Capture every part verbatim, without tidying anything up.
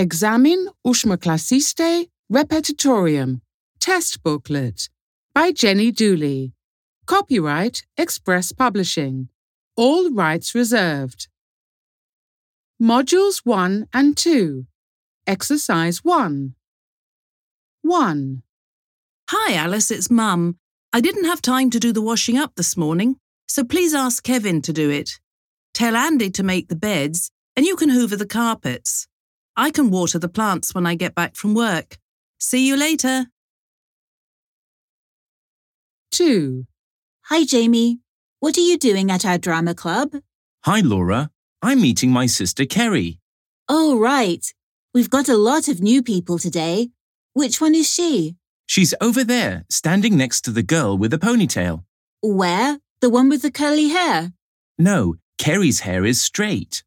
Examen ósmoclasiste repetitorium, test booklet, by Jenny Dooley. Copyright Express Publishing. All rights reserved. Modules one and two. Exercise one. one. Hi Alice, it's Mum. I didn't have time to do the washing up this morning, so please ask Kevin to do it. Tell Andy to make the beds, and you can hoover the carpets. I can water the plants when I get back from work. See you later. two. Hi, Jamie. What are you doing at our drama club? Hi, Laura. I'm meeting my sister Kerry. Oh, right. We've got a lot of new people today. Which one is she? She's over there, standing next to the girl with the ponytail. Where? The one with the curly hair? No, Kerry's hair is straight.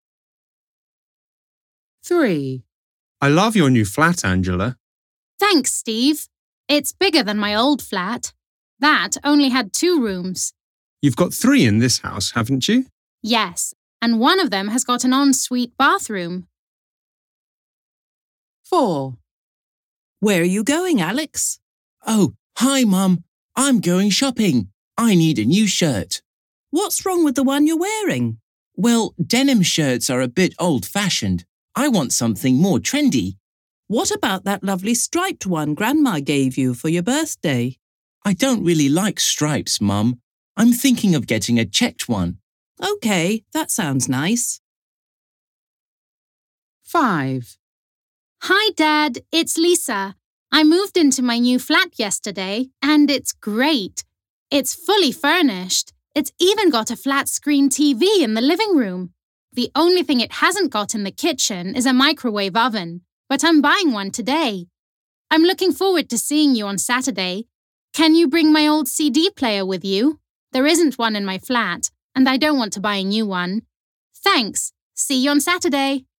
three. I love your new flat, Angela. Thanks, Steve. It's bigger than my old flat. That only had two rooms. You've got three in this house, haven't you? Yes, and one of them has got an ensuite bathroom. four. Where are you going, Alex? Oh, hi, Mum. I'm going shopping. I need a new shirt. What's wrong with the one you're wearing? Well, denim shirts are a bit old-fashioned. I want something more trendy. What about that lovely striped one Grandma gave you for your birthday? I don't really like stripes, Mum. I'm thinking of getting a checked one. OK, that sounds nice. five. Hi, Dad. It's Lisa. I moved into my new flat yesterday, and it's great. It's fully furnished. It's even got a flat-screen T V in the living room. The only thing it hasn't got in the kitchen is a microwave oven, but I'm buying one today. I'm looking forward to seeing you on Saturday. Can you bring my old C D player with you? There isn't one in my flat, and I don't want to buy a new one. Thanks. See you on Saturday.